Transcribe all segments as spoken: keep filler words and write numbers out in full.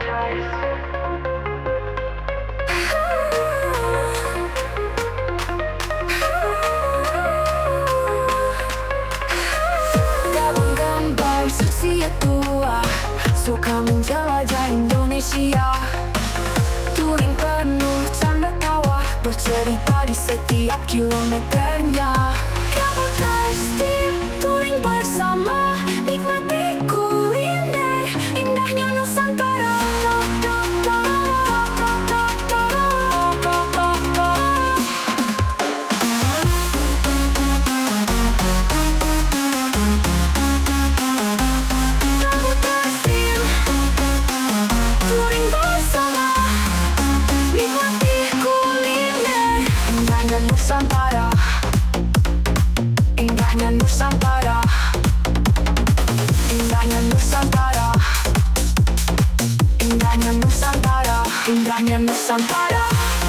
Gabung gambar usia tua, suka menjelajah Indonesia. Touring penuh canda tawa, bercerita di setiap kilometernya. Kabut pasti touring bersama, nikmati kuliner indahnya Nusantara. Kabut pasti touring bersama, nikmati kuliner indahnya Nusantara. Indahnya Nusantara, indahnya Nusantara, indahnya Nusantara, indahnya Nusantara.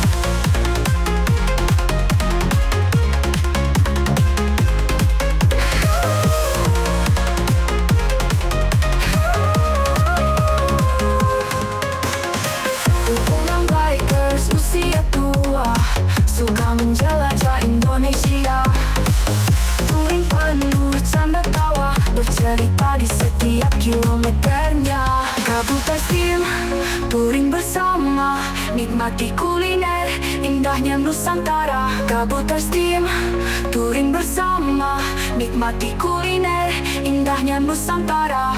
Kumpulan bikers usia tua, suka menjelajah Indonesia. Touring penuh canda tawa, bercerita di setiap kilometernya. Kabut Esteem, touring bersama, nikmati kuliner indahnya Nusantara. Kabut Esteem, touring bersama, nikmati kuliner indahnya Nusantara.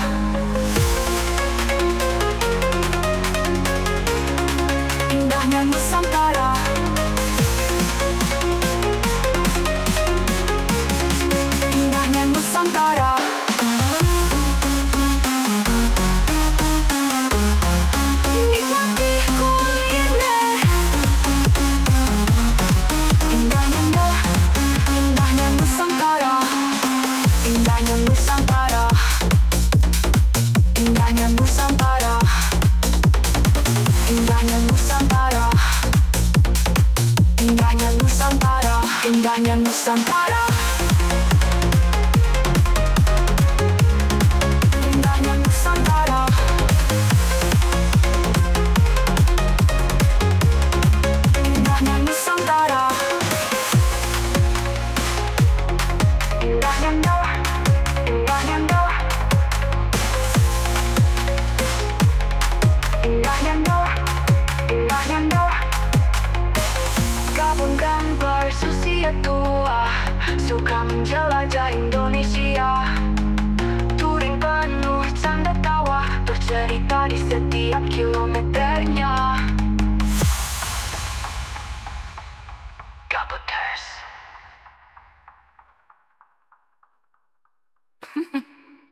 Indahnya Nusantara. Indahnya Nusantara. Nikmati kuliner indahnya Nusantara. Indahnya Nusantara. Indahnya Nusantara. Indahnya Nusantara. Indahnya Nusantara. Indahnya Nusantara. Indahnya Nusantara.